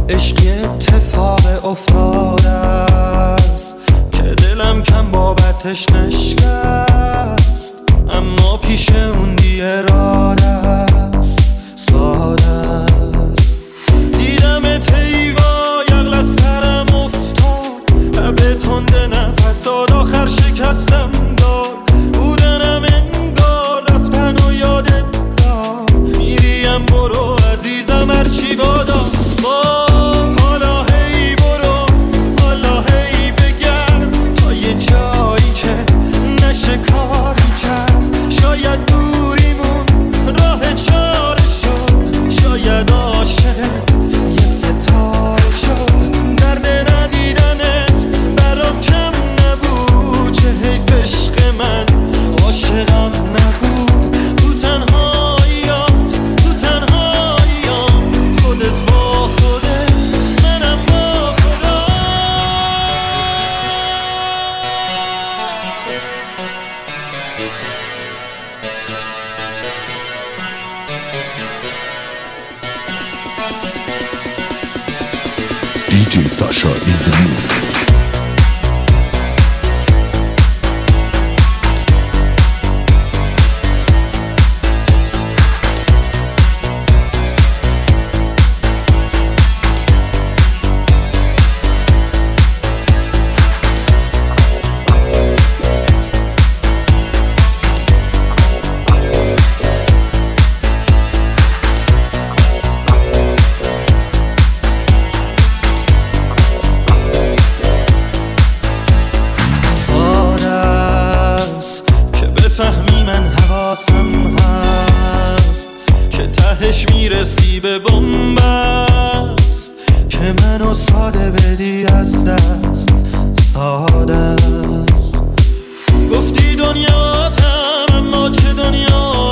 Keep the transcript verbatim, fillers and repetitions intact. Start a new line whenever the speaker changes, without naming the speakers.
عشقی اتفاق افتاده است که دلم کم بابتش نشکست، اما پیش اون بی اراده است، ساده است. دیدمت حیوا یقل از سرم افتاد، لبه تنده نفسات آخر شکستم داد. بودنم انگار رفتن و یادت داد، میریم برو عزیزم هرچی بادا. حالا هی برو، حالا هی بگرد تا یه جایی که نشه کاری کرد. شاید دوریمون راه چاره شد، شاید عاشق یه ستاره شد. درد ندیدنت برام کم نبود، چه حیف عشق من عاشقم نبود. تو تنهاییات، تو تنهاییام، خودت با خودت، منم با خدا.
دی جی Sasha in the mix.
فهمی من حواسم هست که تهش میرسی به بنبست، که منو ساده بدی از دست، ساده است. گفتی دنیاتم اما چه دنیا